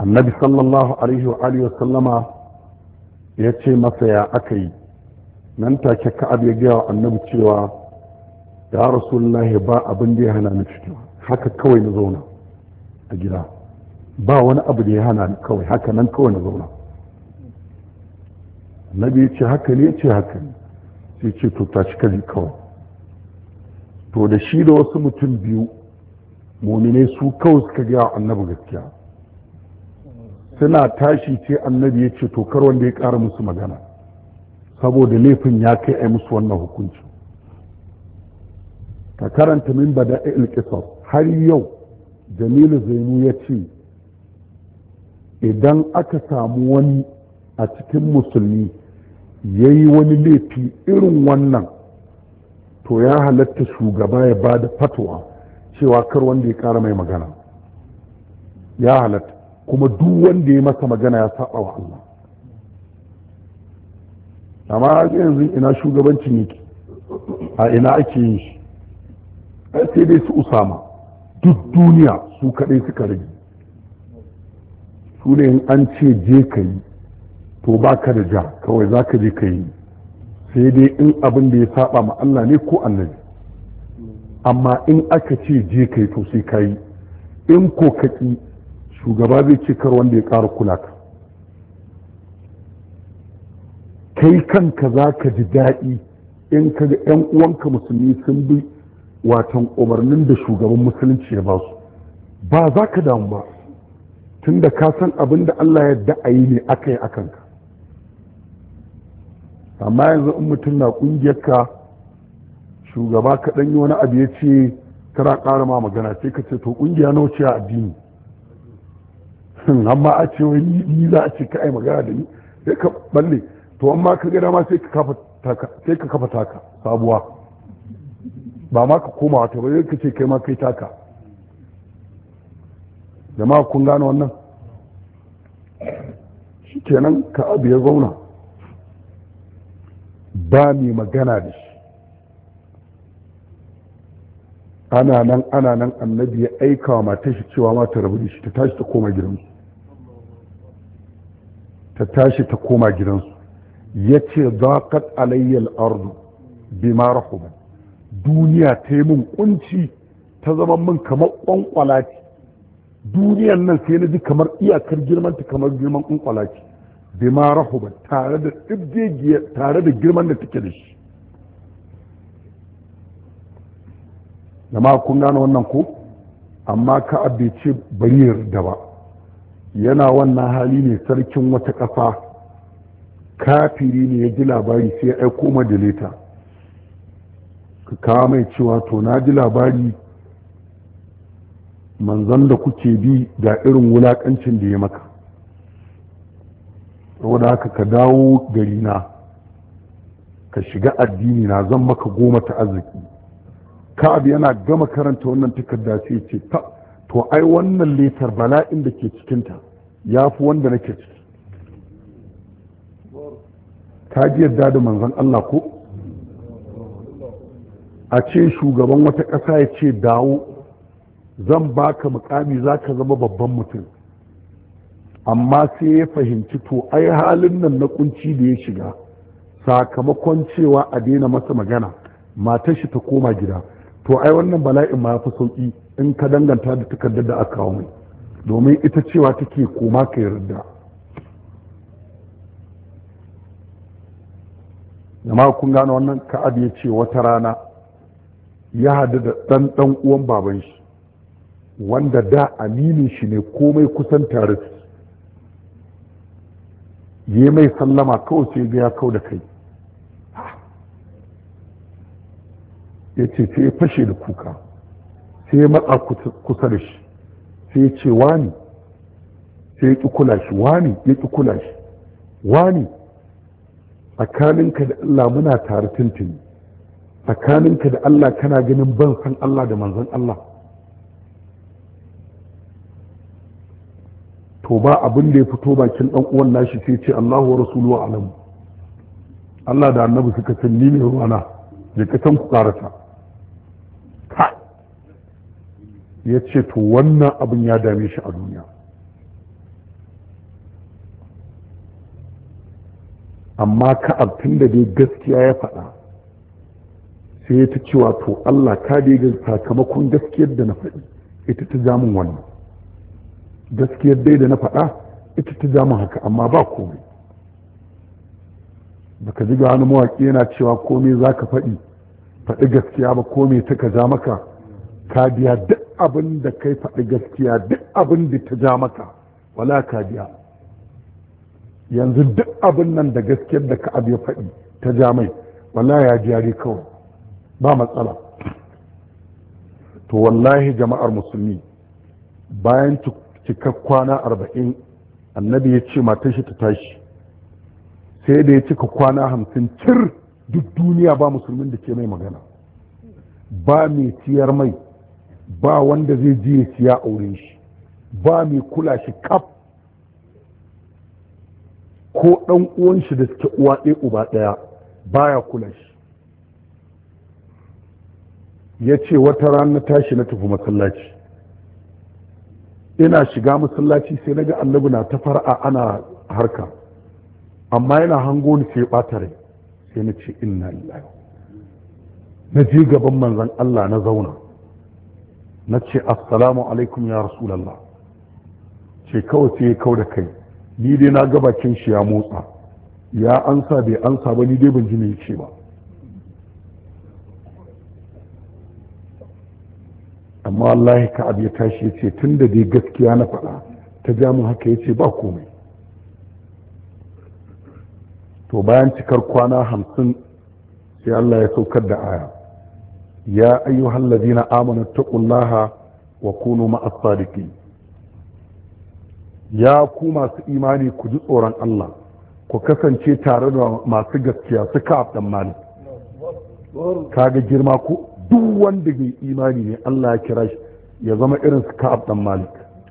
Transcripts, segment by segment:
annabi sallallahu alaihi wa alihi wasallama ya ce masa ya aka yi. nan take ka'ab ya gaya wa annabi cewa ya rasulullahi ba abin da ya hana ni fitowa, haka kawai na zauna a gida, ba wani abu da ya hana ni, kawai haka nan kawai na zauna. annabi ya ce haka ne, ya ce haka ne, sai ce to tashi kaji kawai. to da shi da wasu mutum biyu muminai su kawai suka gaya wa annabi gaskiya. suna tashi ce annabi ya ce to kar wanda ya ƙara musu magana, saboda laifin ya kai a musu wannan hukunci. ka karanta min bada il-qisas. har yau Jamilu Zainu ya ce idan aka samu wani a cikin musulmi ya yi wani laifi irin wannan, to ya halatta shugaba ya ba da fatwa cewa kar wanda ya ƙara mai magana, ya halatta, kuma duk wanda ya masa magana ya saba wa Allah. amma yanzu ina shugabancin yake, a ina ake yin shi? sai dai su Usama, duk duniya su kaɗai suka rage. su ne in an ce je ka yi to ba ka da ja, kawai za ka je ka yi, sai dai in abin da ya saba ma Allah ne ko annabi. amma in aka ce je ka yi to sai ka yi, in ko ka ƙi shugaba zai ce kar wanda ya ƙara kula ka. kai kanka za ka ji daɗi in ka ga 'yan uwanka musulmi sun bi watan umarnin da shugaban musulunci ya ba su, ba za ka damu ba, tun da ka san abin da Allah ya da'ayi ne aka yi akan ka. amma yanzu in mutum na ƙungiyarka shugaba ka ɗan yi wani abu ya ce kara ƙara ma magana, sai ka ce to ƙungiya nawa ce a addini? amma a ce wai ni za a ce ka ai magana da ni, sai ka balle. to amma ka gada ma sai ka kafa taka sabuwa, ba ma ka koma wata ba, zai ka ce kai ma kai taka. jama'a kun gane wannan? shi kenan ka abu ya zauna ba mai magana da shi. ana nan annabi ya aika wa matar shi cewa ma ta rabu da shi, ta tashi ta koma gidansu. ya ce zaqat alayya al-ardu bima rahubat. duniya ta yi min kunci, ta zama min kamar kwankwalati. duniyan nan sai na ji kamar iyakar girmanta kamar girman kwankwalati, bima rahubat, tare da girman da take da shi. jama'a kun gane wannan ko? amma ka abe ce bari yarda ba. yana wannan hali ne sarkin wata ƙasa kafiri ne ya ji labari sai ya aiko madaleta ka kawo mai cewa to na ji labari manzon da kuke bi da irin wulaƙancin da ya maka, saboda haka ka dawo gari na ka shiga addini na, zan maka 10 ta arziki. ka'ab yana gama karanta wannan takarda sai ce to ai wannan letar bala'in da ke cikinta ya fi wanda nake ciki. ka ji yadda da manzon Allah ko? a ce shugaban wata ƙasa ya ce dawo zan baka mukami za ka zama babban mutum, amma sai ya fahimci to ai halin nan na kunci da ya shiga sakamakon cewa a daina masa magana, matar shi ta koma gida, to ai wannan bala'in ma ya fi sauƙi in ka danganta da takardar da aka kawo mai, domin ita cewa take koma ka yarda. jama'a kun gane wannan? ka'ab ya ce wata rana ya hadu da ɗan uwan baban shi wanda da aminin shi ne, komai kusan tare su. yi mai sallama kawai sai ga ya kau da kai, ya ce sai ya fashe da kuka, sai ya matsa kusa da shi, sai ya ce wani, sai ya ƙi kula shi, wani ya ƙi kula shi, wani tsakaninka da Allah muna tare tuntuni, tsakaninka da Allah kana ganin ban san Allah da manzon Allah. to ba abin da ya fito bakin ɗan uwan nashi sai ce Allahu wa rasuluhu alamu, Allah da annabi suka san ni ne ruwana, da kasan ku karata. ya ce to wannan abin ya dame shi a duniya, amma Ka'ab tun da dai gaskiya ya faɗa sai ya ta cewa to Allah ka dai ga sakamakon gaskiyar da na faɗi ita ta ja min wannan, gaskiyar dai da na faɗa ita ta ja min haka, amma ba komai. Baka ji ga wani mawaƙi yana cewa komai za ka faɗi gaskiya ba, komai ta ka ja maka, ka biya duk abin da kai faɗi gaskiya, duk abin da ta ja maka wala ka biya. Yanzu duk abin nan da gaskiyar da Ka'ab ya faɗi ta ja mai wala ya jari kawai ba matsala. To wallahi jama'ar musulmi, bayan cikar kwana 40 annabi ya ce matar shi ta tashi, sai da ya cika kwana 50 cir duk duniya ba musulmin da ke mai magana, ba mai siyar mai, ba wanda zai je ya siya aure shi, ba mai kula shi kaf, ko ɗan uwan shi da suke uwa ɗaya uba ɗaya baya kula shi. Ya ce wata rana tashi na tafi masallaci, ina shiga masallaci sai na ga annabi na ta fara ana harka, amma yana hango ni sai ɓata rai, sai na ce inna lillahi. Na je gaban manzon Allah na zauna na ce assalamu alaikum ya rasulallah, ce kawai sai ya kau da kai, ni dai na ga bakin shi ya motsa, ya ansa bai ansa ba, ni dai ban ji me ce ba. Amma wallahi Ka'ab ya tashi ya ce tun da dai gaskiya na faɗa ta ja mu haka, ya ce ba komai. To bayan cikar kwana 50 sai Allah ya saukar da aya, ya ayyuhal ladina amanu taqullaha wa kunu ma'as sadiqin. Ya ku masu imani ku ji tsoron Allah, ku kasance tare da masu gaskiya. su Ka'ab dan Malik, kaga girma ko duk wanda bai imani ne Allah ya kira shi ya zama irin su Ka'ab dan Malik.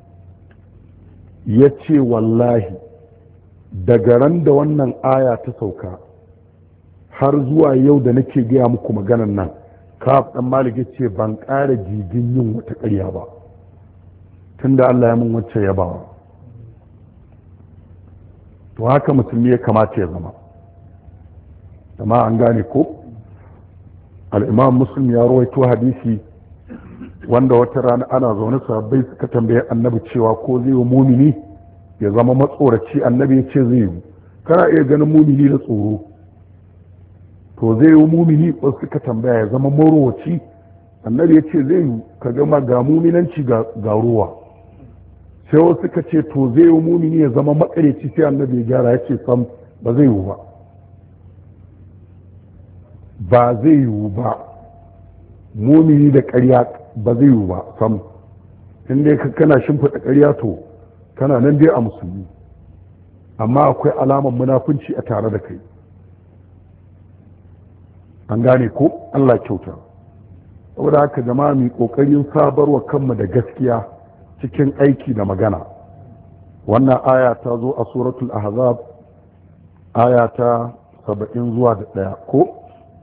Ya ce wallahi daga ran da wannan aya ta sauka har zuwa yau da nake gaya muku maganan nan, Ka'ab dan Malik ya ce ban ƙara jigin yin wata ƙarya ba tunda Allah ya mun wacce yabawa. To haka musulmi ya kamata ya zama, amma an gane ko? Al'imam Muslim ya rawaito hadisi wanda wata rana ana zaune sahabbai suka tambaye annabi cewa ko zai yi mumini ya zama matsoraci. Annabi ya ce zai yi. Kana iya ganin mumini da tsoro, to zai yi mumini? wasu suka tambaya ya zama marowaci. Annabi ya ce zai yi, ka gama ga muminanci ga ruwa. Sai wasu suka ce to zai yi mumini ya zama makareci. Sai annabi ya gyara ya ce sam ba zai yi ba zai yiwu ba, mumini da ƙarya ba zai yiwu ba sam. in dai kana shimfiɗa ƙarya to kana nan dai a musulmi, amma akwai alamar munafunci a tare da kai. an gane ko? Allah kyauta. saboda haka jama'a mu kokarin sabarwa kanmu da gaskiya cikin aiki da magana. wannan aya ta zo a suratul ahzab aya ta 70 zuwa da 1 ko?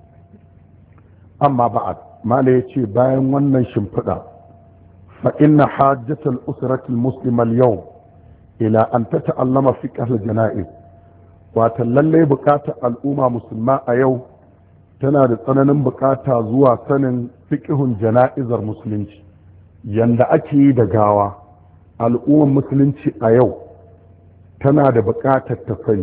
amma ba'ad, mala ya ce bayan wannan shimfiɗa, fa inna hajjatal usratul muslima yau ila an ta ta'allama fiqh al-jana'iz. wata lallai bukatar al'umma musulma a yau tana da tsananin bukata zuwa sanin fiqhun jana'izar musulunci, yanda ake yi da gawa. al'ummar musulunci a yau tana da bukatar ta sani,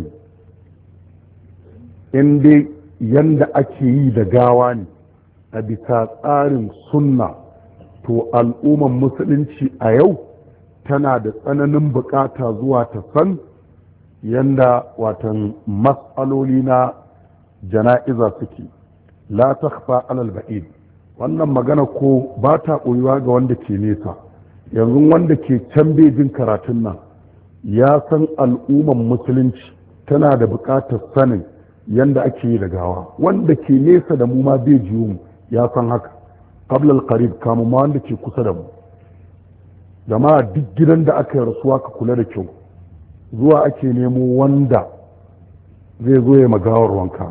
in dai yanda ake yi da gawa ne a bisa tsarin sunna, to al'ummar musulunci a yau tana da tsananin bukata zuwa ta san yanda watan matsaloli na jana'iza suke. la takhfa alal ba'id, wannan magana ko ba ta ɓoyuwa ga wanda ke nesa. yanzu wanda ke can bejin karatun nan ya san al'ummar musulunci tana da bukatar sanin yanda ake yi da gawa. wanda ke nesa da mu ma bai jiyo mu ya san haka, qabla al-qarib, kamu ma wanda ke kusa da mu. jama'a duk gidan da aka yi rasuwa ka kula da kyau, zuwa ake nemo wanda zai zo ya magawar wanka.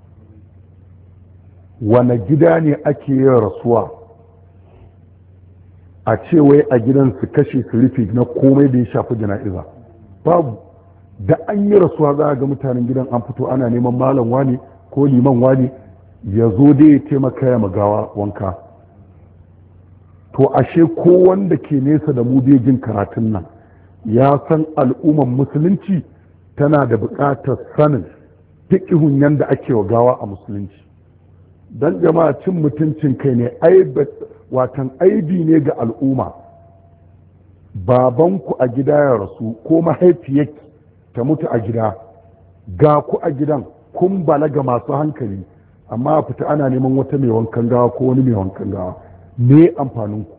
wane gida ne ake yin rasuwa a ce wai a gidan su kashe su rufe na komai da ya shafi jana'iza? babu. da an yi rasuwa za a ga mutanen gidan an fito ana neman malam wani ko liman wani ya zo dai ya taimaka ya magawa wanka. To ashe ko wanda ke nesa da mu bai jin karatun nan ya san al'umman musulunci tana da buƙatar sanin fiƙihun yanda ake wa gawa a musulunci. Dan jama'a cin mutuncin kai ne watan aibi ne ga al'umma. Babanku a gida ya rasu ko mahaifiyarki ta mutu a gida, ga ku a gidan kun balaga masu hankali, amma a fita ana neman wata mai wankan gawa ko wani mai wankan gawa, me amfaninku?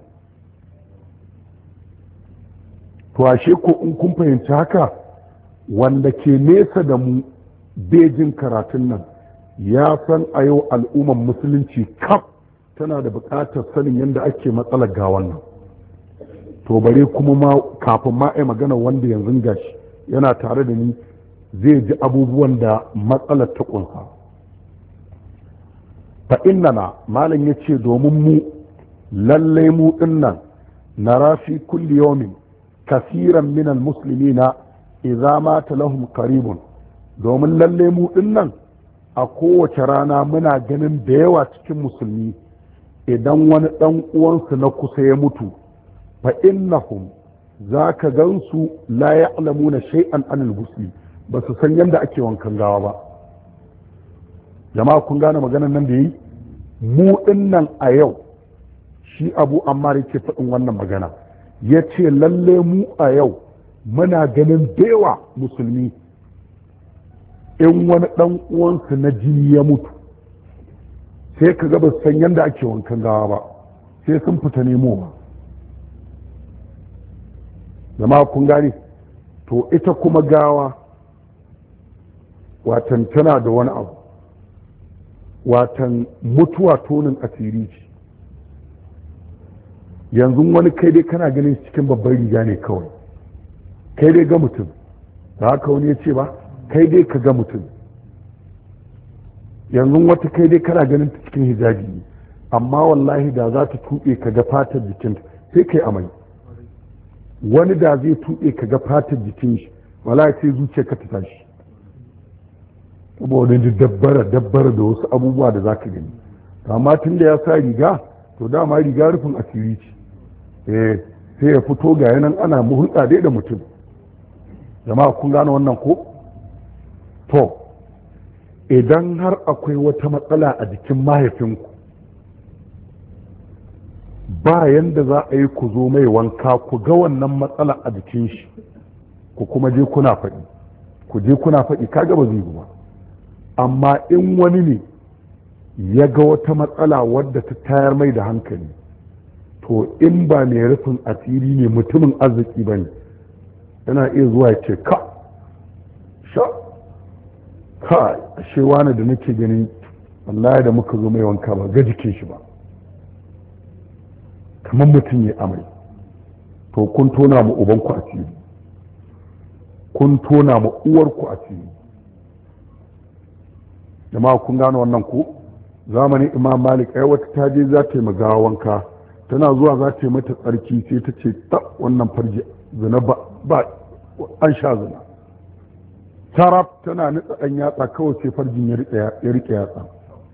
To ashe ko in kun fahimci haka, wanda ke nesa da mu bejin karatun nan ya san a yau al'umman musulunci kaf tana da buƙatar sanin yadda ake matsalar gawan nan. To bare kuma ma kafin ma ai magana wanda yanzu gashi yana tare da ni zai ji abubuwan da matsalar ta kunsa. Fa innana malam yace domin mu lallai mu dinnan nara fi kulli yawmin kasiran min almuslimina idza mata lahum qaribun, domin lallai mu dinnan a kowace rana muna ganin da yawa cikin musulmi idan wani dan uwansu na kusa ya mutu fa innahum za ka gansu la ya'lamuna shay'an anil ghusl, ba su san yadda ake wankan gawa ba. Jama'a kun gane maganar nan da yi? Mu dinnan a yau, shi Abu Ammar yake faɗin wannan magana, ya ce lalle mu a yau muna ganin bewa musulmi in wani ɗan uwansu na jini ya mutu sai ka ga ba su san yadda ake wankan gawa ba, sai sun fita nemo ba. Jama'a kun gane? To ita kuma gawa watan tana da wani abu, watan mutuwa tonin asiri ce. Yanzu wani kai dai kana ganin cikin babban riga ne kawai, kai dai ga mutum, da haka wani ya ce ba kai dai ka ga mutum. Yanzu wata kai dai kana ganin ta cikin hijabi ne, amma wallahi da za ta tuɓe ka ga fatar jikinta sai kai amai. Wani da zai tuɓe ka ga fatar jikin shi wallahi sai zuciya ka ta tashi, saboda dabbara da wasu abubuwa da za ka gani. Amma tun da ya sa riga, to dama riga rufin asiri ce, sai ya fito ga yanan ana hulɗa dai da mutum. Jama'a kun gane wannan ko? To idan har akwai wata matsala a jikin mahaifinku, ba yanda za a yi ku zo mai wanka ku ga wannan matsala a jikin shi ku kuma je kuna faɗi, kaga ba zai yi ba. Amma in wani ne ya ga wata matsala wadda ta tayar mai da hankali, to in ba mai rufin asiri ne mutumin arziki ba ne, yana iya zuwa ya ce ashe wani da nake gani wallahi da muka zo mai wanka ba ga jikin shi ba, kamar mutum ya amai. To kun tona mu ubanku asiri, kun tona mu uwarku asiri. Jama'a kun gano wannan ku? Zamanin Imam Malik ai wata ta je za ta yi magawa wanka, tana zuwa za ta yi mata tsarki sai ta ce ta wannan farji zina ba an sha zina. Taraf tana nutsa ɗan yatsa kawai sai farjin ya riƙe yatsa.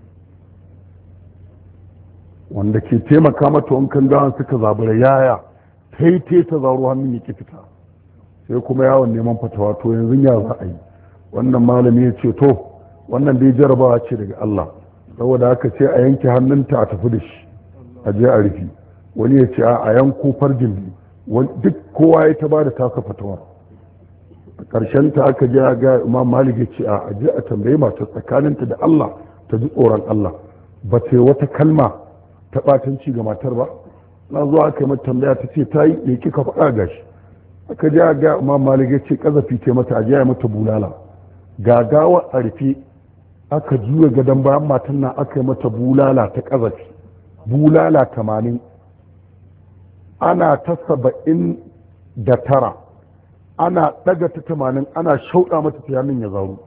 Wanda ke taimaka mata wankan gawan suka zabura yaya ta zaro hannun ya ki fita, sai kuma yawon neman fatawa. To yanzu ya za a yi? Wannan malami ya ce to wannan dai jarabawa ce daga Allah, saboda haka sai a yanke hannunta a tafi da shi a je a rufi. Wani ya ce a yanko farjin biyu, duk kowa ya ta ba da tasa fatawa. A ƙarshen ta aka je ga Imam Malik ya ce a je a tambayi matar tsakaninta da Allah ta ji tsoron Allah, ba ta wata kalma ta ɓatanci ga matar ba. Na zuwa aka yi mata tambaya ta ce ta yi ya kika faɗa gashi. Aka je ga Imam Malik ya ce ƙazafi ce mata a je a mata bulala. Gagawa a rufe aka juya gadon bayan matan nan aka yi mata bulala ta ƙazafi, bulala 80, ana ta 79, ana ɗaga ta 80, ana shauɗa mata ta yamin ya zaru.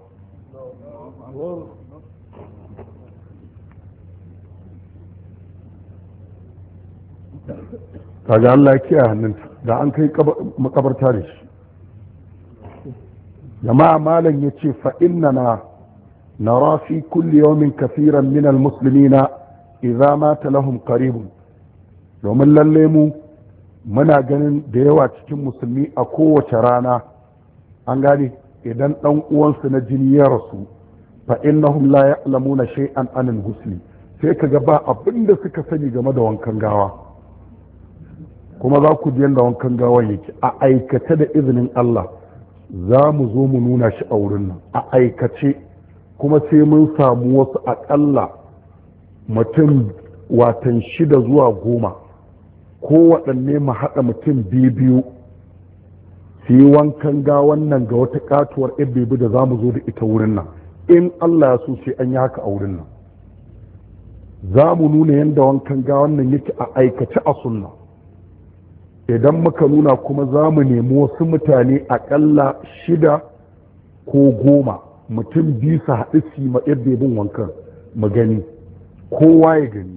kaga Allah ya kiyaye hannunta da an kai makabarta da shi. jama'a malam yace fa innana nara fi kulli yawmin kaseeran min almuslimina idza mata lahum qaribun, domin lalle mu muna ganin da yawa cikin musulmi a kowace rana an gane idan dan uwansu na jini ya rasu fa innahum la ya'lamuna shay'an anil ghusli, sai kaga ba abinda suka sani game da wankan gawa. kuma za ku ji yadda wankan gawa yake a aikace da izinin Allah. za mu zo mu nuna shi a wurin nan a aikace, kuma sai mun samu wasu aƙalla mutum watan 6 zuwa 10 kowaɗanne mu haɗa mutum biyu su yi wankan gawan nan ga wata katuwar bebi da za mu zo da ita wurin nan. in Allah ya so sai an yi haka a wurin nan. za mu nuna yadda wankan gawan nan yake a aikace a sunna. idan muka nuna kuma za mu nemi wasu mutane aƙalla 6 ko 10 mutum biyu su haɗu su yi ma bebin wankan mu gani, kowa ya gani.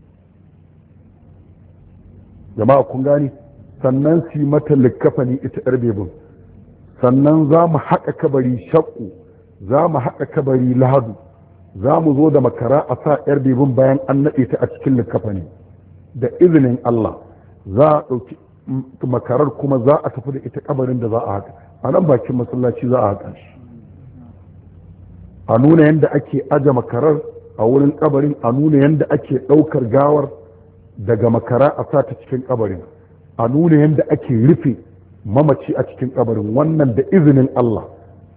jama'a kun gani, sannan su yi mata likkafani ita yar bebin, sannan za mu haƙa kabari shakku, za mu haƙa kabari lahadu, za mu zo da makara a sa yar bebin bayan an naɗe ta a cikin likkafani da izinin Allah. za a ɗauki makarar kuma za a tafi da ita kabarin da za a haƙa a nan bakin masallaci. za a haƙa shi a nuna yadda ake aje makarar a wurin kabarin, a nuna yadda ake ɗaukar gawar daga makara a sa ta cikin kabarin, a nuna yadda ake rufe mamaci a cikin kabarin. wannan da izinin Allah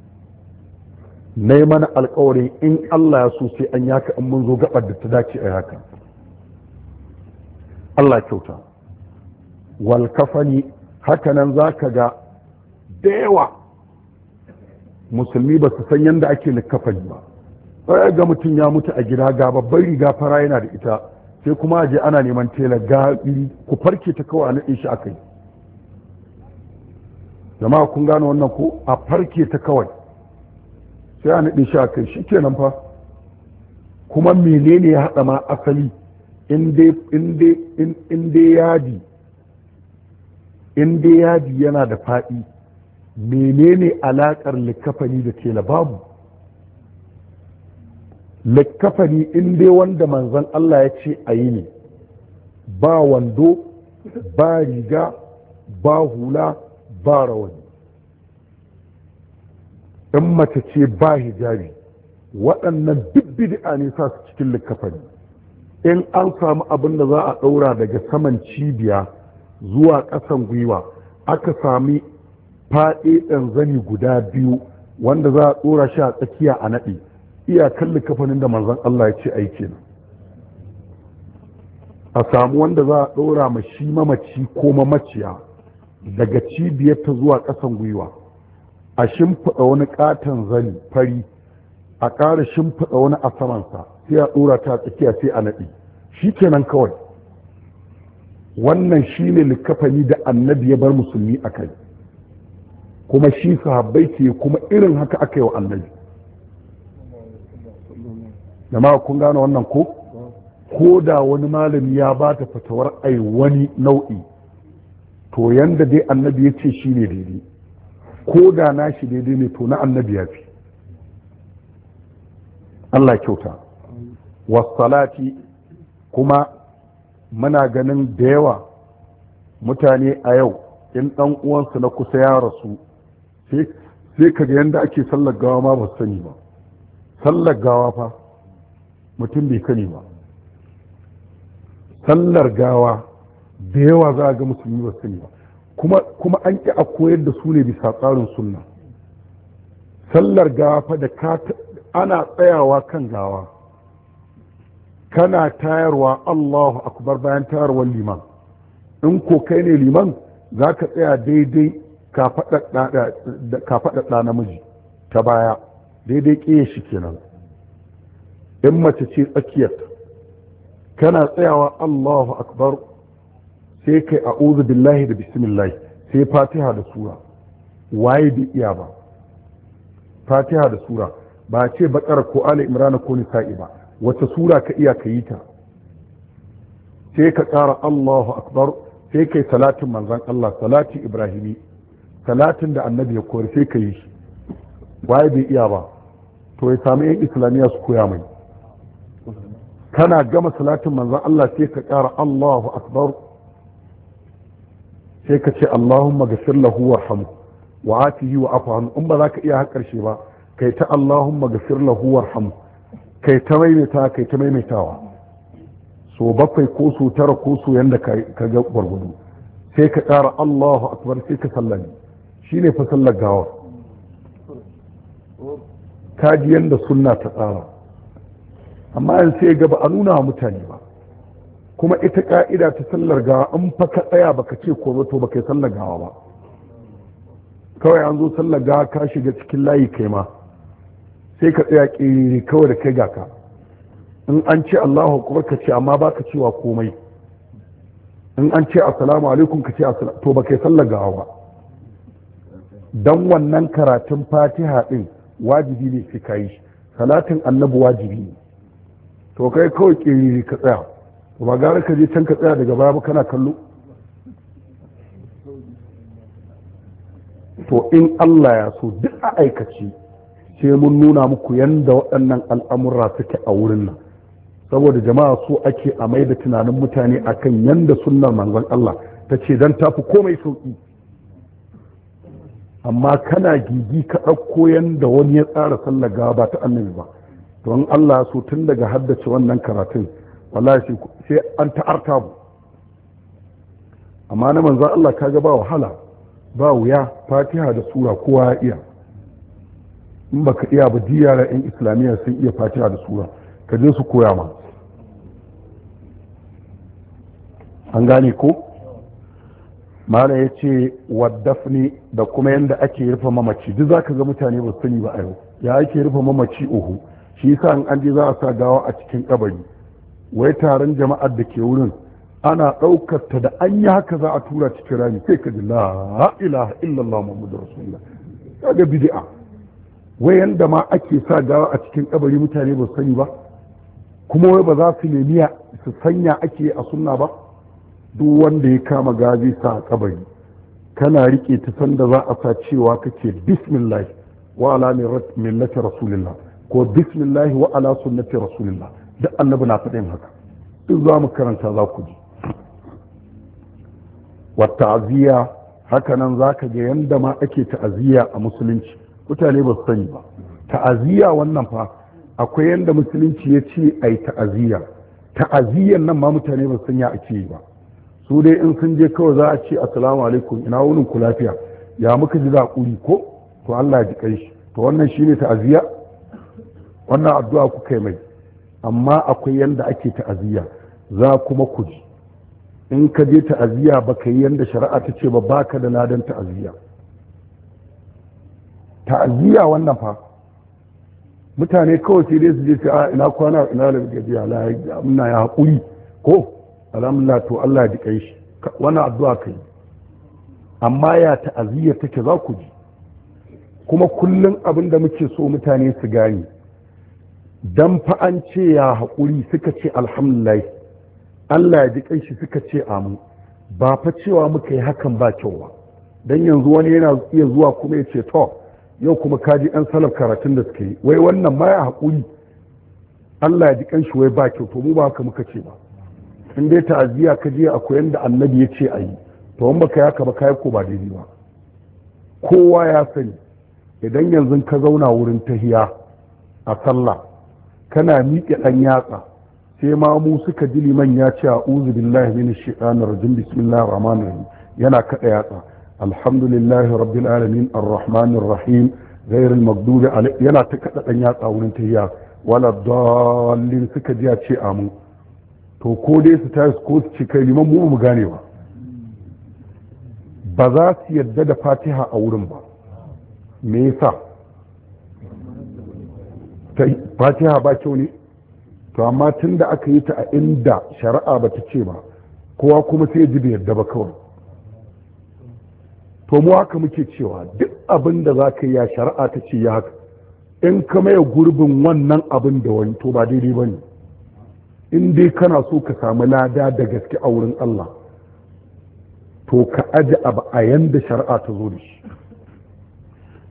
na yi mana alkawarin in Allah ya so sai an yaka in mun zo gabar da ta dace a haka. Allah kyauta. wal kafani hakanan za ka ga da yawa musulmi ba su san yadda ake likafani ba. sai ga mutum ya mutu a gida ga babbar riga fara yana da ita, sai kuma aje ana neman tela ga ku farke ta kawai a naɗe shi aka yi. jama'a kun gane wannan ko? a farke ta kawai sai a naɗe shi aka yi, shi kenan fa. kuma menene ya haɗa ma asali in dai yadi yana da faɗi, menene alaƙar likafani da tela? babu. likafani in dai wanda manzon Allah ya ce a yi ne, ba wando ba riga ba hula ba rawani. in mace ce ba hijabi, waɗannan duk bid'a ne sa su cikin likafani. in an samu abin da za a ɗaura daga saman cibiya zuwa ƙasan gwiwa, aka sami faɗe ɗan zani guda 2 wanda za a ɗora shi a tsakiya a naɗe, iyakan likafanin da manzon Allah ya ce aiki nan. a samu wanda za a ɗora ma shi mamaci ko mamaciya daga cibiyar ta zuwa ƙasan gwiwa, a shimfiɗa wani ƙaton zani fari, a ƙara shimfiɗa wani a samansa, sai a ɗora ta a tsakiya sai a naɗe, shi kenan kawai. wannan shi ne likafani da annabi ya bar musulmi a kai, kuma shi sahabbai ke kuma irin haka aka yi wa annabi. jama'a kun gane wannan ko da wani malami ya ba ta fatawar ai wani nau'i, to yanda dai annabi ya ce shi ne daidai, ko da na shi daidai ne to na annabi ya fi. Allah kyauta. wasalati kuma muna ganin da yawa mutane a yau in ɗan uwansu na kusa ya rasu sai kaga yanda ake sallar gawa ma ba sani ba. sallar gawa fa mutum bai kani ba. sallar gawa da yawa za a ga musulmi ba sani ba, kuma an ƙi a koyar da su ne bisa tsarin sunna. sallar gawa fa da ana tsayawa kan gawa, kana tayarwa Allahu akbar bayan tayarwar liman. in ko kai ne liman za ka tsaya daidai ka faɗaɗa namiji ta baya, daidai ƙiye shi kenan. in mace ce tsakiyar, kana tsayawa Allahu akbar sai kai a'udhu billahi da bismillah sai fatiha da sura. waye bai iya ba? fatiha da sura ba ce bakara ko ali imran ko nisa'i ba, wata sura ka iya ka yi ta, sai ka ƙara Allahu akbar sai kai salatin manzon Allah, salati ibrahimi, salatin da annabi ya kori sai ka yi shi. waye bai iya ba to ya sami yan islamiyya su koya mai. kana gama salatin manzon Allah sai ka ƙara Allahu akbar sai ka ce Allahumma ghfir lahu warhamhu wa atihi wa afu anhu. In ba za ka iya har ƙarshe ba kai ta Allahumma ghfir lahu warhamhu kai ta maimaitawa so 7 ko so 9 ko so yanda ka ga gwargwado sai ka ƙara Allahu akbar sai ka sallami. shine fa sallar gawa. kaji yanda sunna ta tsara, amma yanzu sai ga ba a nuna wa mutane ba. kuma ita ka'ida ta sallar gawa in fa ka tsaya baka ce ko to baka yi sallar gawa ba. kawai an zo sallar gawa ka shiga cikin layi kai ma sai ka tsaya ƙiri kawai da kai ga ka. in an ce Allahu akbar ka ce amma baka cewa komai. in an ce assalamu alaikum ka ce assalamu, to baka yi sallar gawa ba. dan wannan karatun Fatiha din wajibi ne sai kai shi, salatin annabi wajibi ne. to kai kawai ƙiri ka tsaya, to ba gara ka je can ka tsaya daga baya ba kana kallo. to in Allah ya so duk a aikace sai mun nuna muku yanda waɗannan al'amura suke a wurin nan, saboda jama'a so ake a mai da tunanin mutane akan yanda sunnar manzon Allah ta ce don tafi komai sauƙi. amma kana gigi ka ɗauko yanda wani ya tsara sallar gawa ba ta annabi ba, to in Allah so tun daga haddace wannan karatun wallahi sai an ta'arta mu. amma na manzon Allah kaga ba wahala ba wuya, Fatiha da sura kowa ya iya. in baka iya ba yara yan islamiyya sun iya Fatiha da sura, ka je su koya ma. an gane ko mala ya ce waddafni da kuma yadda ake rufe mamaci duk za ka ga mutane ba sani ba a yau ya ake rufe mamaci uhu. shi yasa an je za a sa gawa a cikin kabari, wai taron jama'ar da ke wurin ana ɗaukar ta da an yi haka za a tura cikin rami sai ka ji la ilaha illallah muhammadu rasulullah. kaga bid'a. wai yanda ma ake sa gawa a cikin kabari mutane ba sani ba, kuma wai ba za su nemi su sanya ake a sunna ba. duk wanda ya kama gazi sa a kabari kana rike ta sanda za a sa cewa kake bismillah wa ala millati rasulillah ko bismillah wa ala sunnati rasulillah. duk annabi na faɗin haka, duk za mu karanta za ku ji. wa ta'ziya haka nan za ka ga yanda ma ake ta'aziyya a musulunci mutane ba su sani ba. ta'aziyya wannan fa akwai yanda musulunci ya ce ai ta'aziyya. ta'aziyyan nan ma mutane ba su sanya ake yi ba. su dai in sun je kawai za a ce assalamu alaikum ina wunin ku lafiya ya muka ji zaƙuri ko to Allah ya ji kai shi, to wannan shine ta'aziyya. wannan addu'a ku kai mai, amma akwai yanda ake ta'aziyya za kuma ku ji. in ka je ta'aziyya ba ka yi yanda shari'a ta ce ba baka da ladan ta'aziyya. ta'aziyya wannan fa mutane kawai sai dai su je su a ina kwana ina da gajiya la ya haƙuri ko alhamdulillah to Allah ya dika shi wannan addu'a kai. amma ya ta'aziyya take za ku ji. kuma kullum abin da muke so mutane su gane, dan fa an ce ya haƙuri suka ce alhamdulillah Allah ya dika shi suka ce amin, ba fa cewa muka yi hakan ba kyau ba. dan yanzu wani yana iya zuwa kuma ya ce to yau kuma kaji ɗan salaf karatun da suka yi wai wannan ma ya haƙuri Allah ya dika shi wai ba kyau, to mu ba haka muka ce ba. in dai ta'aziyya ka je akwai yanda annabi ya ce a yi, to in baka yaka ba kai ko ba daidai ba. kowa ya sani idan yanzu ka zauna wurin tahiya a sallah kana miƙe ɗan yatsa sai ma mu suka ji liman ya ce a'udhu billahi minash shaitanir rajim bismillahir rahmanir rahim yana kada yatsa alhamdulillahi rabbil alamin arrahmanir rahim ghayril maghdubi alayhim yana ta kada ɗan yatsa wurin tahiya wala dallin suka ji ya ce amu. to ko dai su tashi ko su ci kai liman mu gane ba za su yadda da Fatiha a wurin ba. me yasa Fatiha ba kyau ne? to amma tun da aka yi ta a inda shari'a ba ta ce ba kowa kuma sai ji bai yadda ba kawai. to mu haka muke cewa duk abin da za ka yi ya shari'a ta ce ya haka, in ka maye gurbin wannan abin da wani to ba daidai ba ne. in dai kana so ka samu lada da gaske a wurin Allah to ka aji abu a yanda shari'a ta zo da shi.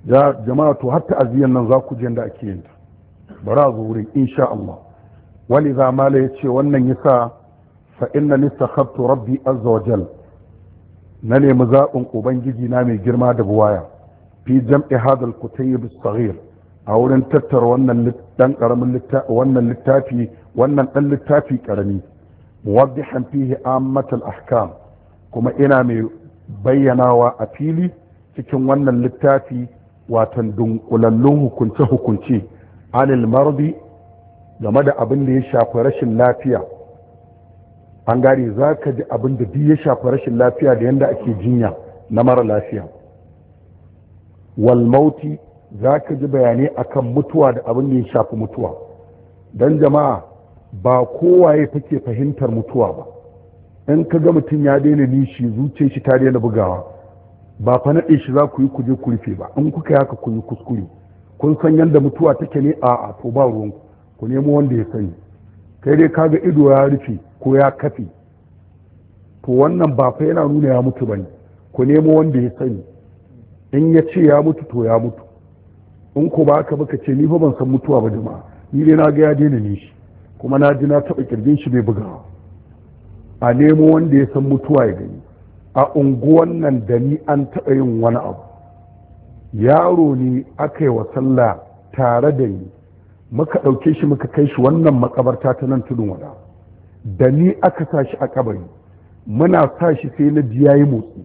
jama'a to hatta aziyan nan za ku je da ake yin ta bari a zo wurin insha Allah wani zamala ya ce wannan yasa fa inna nistakhabtu rabbi azza wa jal na nemi zaɓin ubangiji na mai girma da buwaya fi jam'i hadal kutayb as-saghir a wurin tattara wannan dan karamin wannan littafi wannan dan littafi karami muwaddihan fihi ammatul ahkam kuma ina mai bayyanawa a fili cikin wannan littafi watan dunkulallun hukunce-hukunce anil mardi game da abin da ya shafi rashin lafiya an gane za ka ji abin da duk ya shafi rashin lafiya da yadda ake jinya na mara lafiya wal mauti za ka ji bayanai akan mutuwa da abin da ya shafi mutuwa don jama'a ba kowaye take fahimtar mutuwa ba in ka ga mutum ya daina nishi zuciyar shi ta daina bugawa ba fa naɗe shi za ku yi kuje ku rufe ba in kuka yi haka kun yi kuskure kun san yadda mutuwa take ne a to ba ruwanku ku nemo wanda ya sani kai dai kaga ido ya rufe ko ya kafe to wannan ba fa yana nuna ya mutu bane ku nemo wanda ya sani in ya ce ya mutu to ya mutu in ku ba haka baka ce ni fa ban san mutuwa ba jama'a ni dai na ga ya daina nishi kuma na ji na taɓa kirgin shi bai bugawa a nemo wanda ya san mutuwa ya gani a unguwan nan da ni an taɓa yin wani abu yaro ne aka yi wa sallah tare da ni muka ɗauke shi muka kai shi wannan makabarta ta nan tudun wada da ni aka sa shi a kabari muna sa shi sai na ji yayi motsi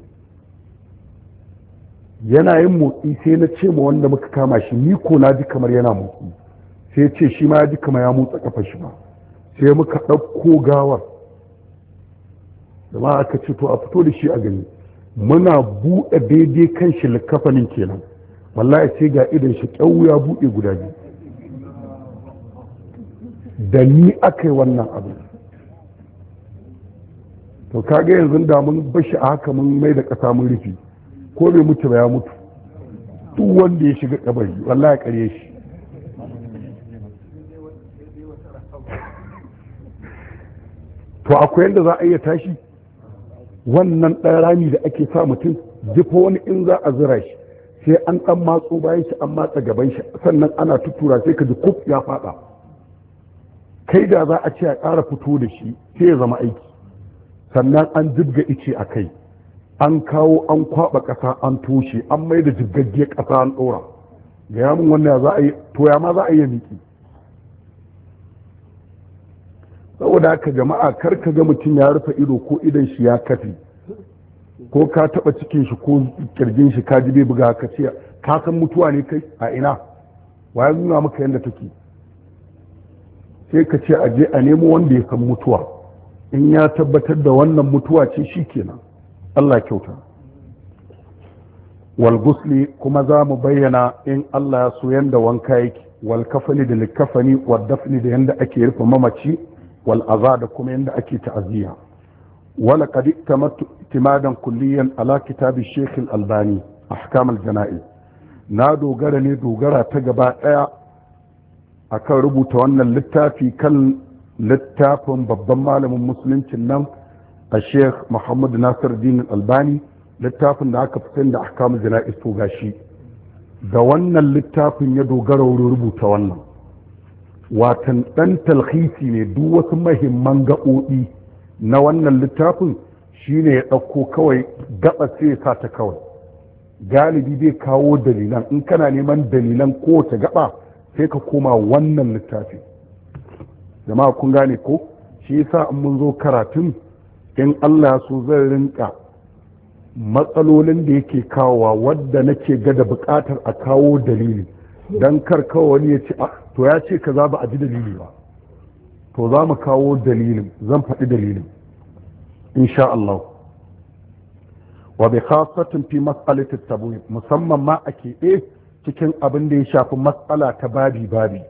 yana yin motsi sai na ce ma wanda muka kama shi ni ko na ji kamar yana motsi sai ce shi ma ya ji kamar ya motsa kafa shi ba sai muka ɗauko gawar da ma aka ce to a fito da shi a gani muna buɗe daidai kan shi likafanin kenan wallahi sai ga idan shi kyau ya buɗe guda biyu da ni aka yi wannan abu to kaga yanzu da mun bashi a haka mun mai da ƙasa mun rufe ko bai mutu ba ya mutu duk wanda ya shiga kabari wallahi kare shi to akwai yadda za a iya tashi wannan ɗan rami da ake sa mutum jifa wani in za a zira shi sai an ɗan matso bayan shi an matsa gaban shi sannan ana tutura sai ka ji kuf ya faɗa kai da za a ce a ƙara fito da shi sai ya zama aiki sannan an jibga ice a kai an kawo an kwaɓa ƙasa an toshe an mai da jibgaggiyar ƙasa an ɗora ga yamin wannan za a yi to ya ma za a yi miki saboda haka jama'a kar ka ga mutum ya rufe ido ko idan shi ya kafe ko ka taba cikin shi ko kirgin shi ka ji bai buga ka ce ka san mutuwa ne kai a ina wa ya nuna maka yadda take sai ka ce a je a nemo wanda ya san mutuwa in ya tabbatar da wannan mutuwa ce shi kenan Allah kyauta wal gusli kuma za mu bayyana in Allah ya so yanda wanka yake wal kafani da likafani wal dafni da yanda ake rufe mamaci والأذى da kuma yadda ake ta'aziyya wala qad tamattu itimadan kulliyan ala kitab al-Sheikh al-Albani ahkam al-jana'iz na dogara ne dogara ta gaba daya akan rubuta wannan littafi kan littafin babban malamin musuluncin nan a Sheikh Muhammad Nasiruddin al-Albani littafin da aka fitar da ahkam al-jana'iz to gashi da wannan littafin ya dogara wurin rubuta wannan watan ɗan talhisi ne duk wasu mahimman gaɓoɓi na wannan littafin shine ya ɗauko kawai gaɓa sai ya sa ta kawai galibi bai kawo dalilan in kana neman dalilan kowace gaɓa sai ka koma wannan littafi jama'a kun gane ko shi yasa in mun zo karatun in Allah so zan rinka matsalolin da yake kawowa wadda nake ga da buƙatar a kawo dalili dan kar kawai wani ya ce to ya ce kaza ba a ji dalili ba to za mu kawo dalilin zan faɗi dalilin insha Allah wa bi khassatin fi mas'alati tabwi musamman ma a keɓe cikin abin da ya shafi matsala ta babi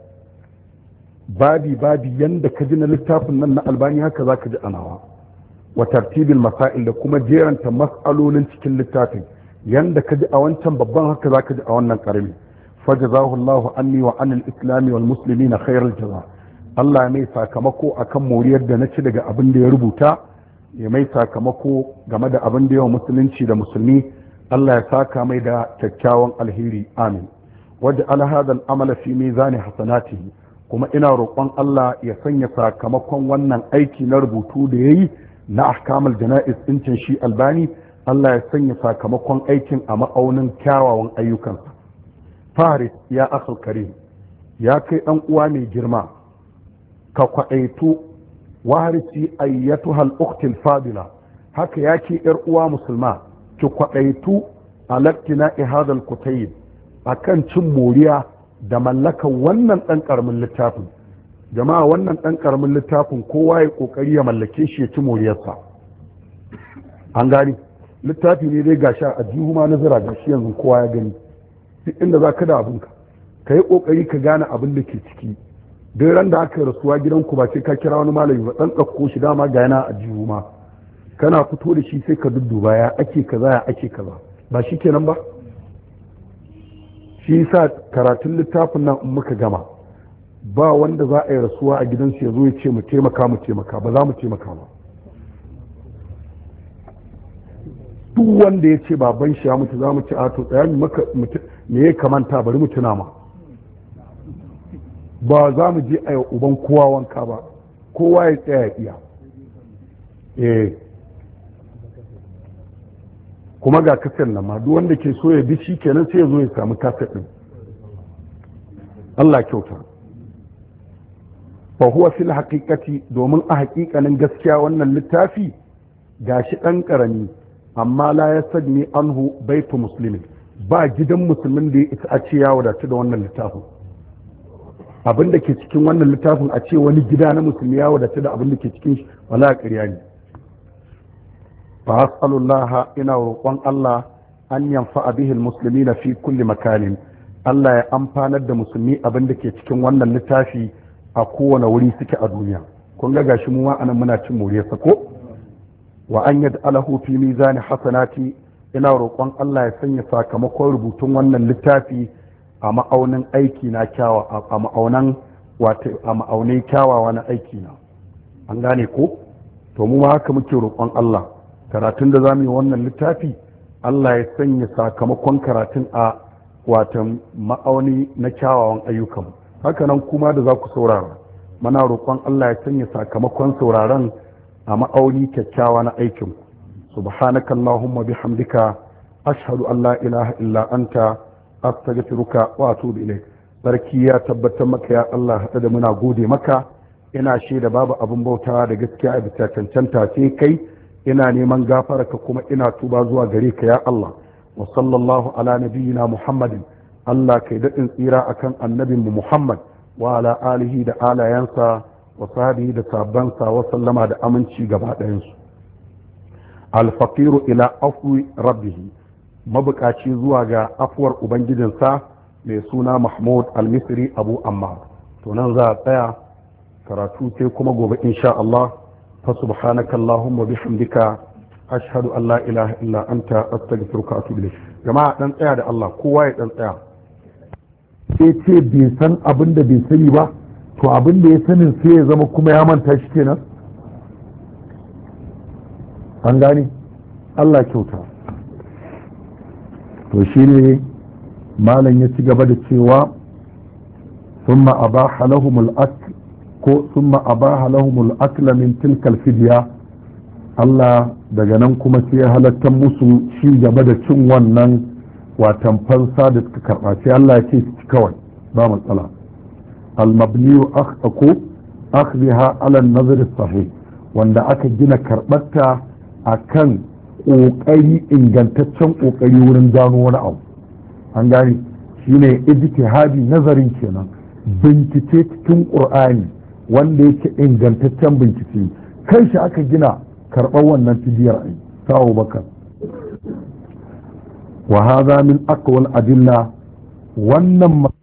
yanda ka ji na littafin nan na Albani haka zaka ji anawa wa tartibil masail da kuma jeranta mas'alolin cikin littafin yanda ka ji a wancan babban haka zaka ji a wannan karami فجزاه الله عني وعن الإسلام والمسلمين خير الجزاء Allah mai sakamako akan moriyar da na ci daga abin da ya rubuta ya mai sakamako game da abin da yawa musulunci da musulmi Allah ya saka mai da kyakkyawan alheri amin wajen alhadar amala fi mizani hasanatihi kuma ina roƙon Allah ya sanya sakamakon wannan aiki na rubutu da ya yi na ahkamul jana'iz ɗincin shi albani Allah ya sanya sakamakon aikin a ma'aunin kyawawan ayyukansa faris ya akhal karim ya kai ɗan uwa mai girma ka kwaɗaitu warisi ayyatuhal uktil fadila haka ya ke ‘yar uwa musulma ki kwaɗaitu a laktina ihadal kutayib a kan cin moriya da mallakan wannan ɗan ƙaramin littafin jama'a wannan ɗan ƙaramin littafin kowa ya ƙoƙari ya mallake shi ya ci moriyarsa an gani littafi ne dai gashi a jihu ma nazara gashi yanzu kowa ya gani duk inda za ka da abinka ka yi ƙoƙari ka gane abin da ke ciki duk ran da aka yi rasuwa gidanku ba sai ka kira wani malami ba ɗan ɗauko shi dama ga yana a jihu ma kana fito da shi sai ka dudduba ya ake kaza ya ake kaza ba shi kenan ba shi sa karatun littafin nan in muka gama ba wanda za a yi rasuwa a gidansu ya zo ya ce mu taimaka ba za mu taimaka ba duk wanda ya ce baban shi ya mutu za mu ci ato tsaya me ya kamanta bari mu tuna ma ba za mu je a yi uban kowa wanka ba kowa ya tsaya iya kuma ga kasar nan ma duk wanda ke so ya bi shi kenan sai ya zo ya samu kasar din Allah kyauta fa huwa fil haqiqati domin a haƙiƙanin gaskiya wannan littafi gashi dan karami amma la yasagni anhu baitu muslimin ba gidan musulmin da ya isa a ce ya wadatu da wannan littafin abin da ke cikin wannan littafin a ce wani gida na musulmi ya wadatu da abin da ke cikin shi wala ƙarya ne fa as'alullaha ina roƙon Allah an yanfa bihi almuslimina fi kulli makanin Allah ya amfanar da musulmi abin da ke cikin wannan littafi a kowane wuri suke a duniya kun ga gashi mu ma anan muna cin moriyarsa ko wa an yad'alahu fi mizani hasanati ina roƙon Allah ya sanya sakamakon rubutun wannan littafi a ma'aunin aiki na kyawa a ma'aunan wato a ma'aunai kyawawa na aiki na an gane ko to mu ma haka muke roƙon Allah karatun da zamu yi wannan littafi Allah ya sanya sakamakon karatun a watan ma'auni na kyawawan ayyukan haka nan kuma da za ku saurara muna roƙon Allah ya sanya sakamakon sauraron a ma'auni kyakkyawa na aikin subhanaka allahumma bihamdika ashhadu an la ilaha illa anta astaghfiruka wa atubu ilayk barki ya tabbatar maka ya Allah hada da muna gode maka ina shaida babu abin bautawa da gaskiya a bisa cancanta sai kai ina neman gafararka kuma ina tuba zuwa gare ka ya Allah wa sallallahu ala nabiyyina muhammadin Allah kai daɗin tsira akan annabinmu muhammad wa ala alihi da alayansa wa sahbihi da sabbansa wa sallama da aminci gaba ɗayansu alfaqiru ila afwi rabbih mabukaci zuwa ga afuwar ubangijinsa mai suna mahmud al-misri abu ammar to nan za a tsaya karatu sai kuma gobe insha Allah fa subhanaka allahumma bihamdika ashhadu an la ilaha illa anta astaghfiruka wa atubu ilayk jama'a dan tsaya da Allah kowa ya dan tsaya sai ce bai san abin da bai sani ba to abin da ya sanin sai ya zama kuma ya manta shi kenan an gane Allah kyauta to shi ne malam ya ci gaba da cewa summa abaha lahumul akl ko summa abaha lahumul akla min tilkal fidya Allah daga nan kuma sai ya halatta musu shi gaba da cin wannan watan fansa da suka karba sai Allah ya ce su kawai ba matsala al-mabniyu akhdha ala an-nazr as-sahih wanda aka gina karbarta akan kokari ingantaccen kokari wurin gano wani abu an gane shine ijtihadi nazarin kenan bincike cikin qur'ani wanda yake ingantaccen bincike kai shi aka gina karɓar wannan tijiyar ai ta Abubakar wa hadha min aqwal adilla wannan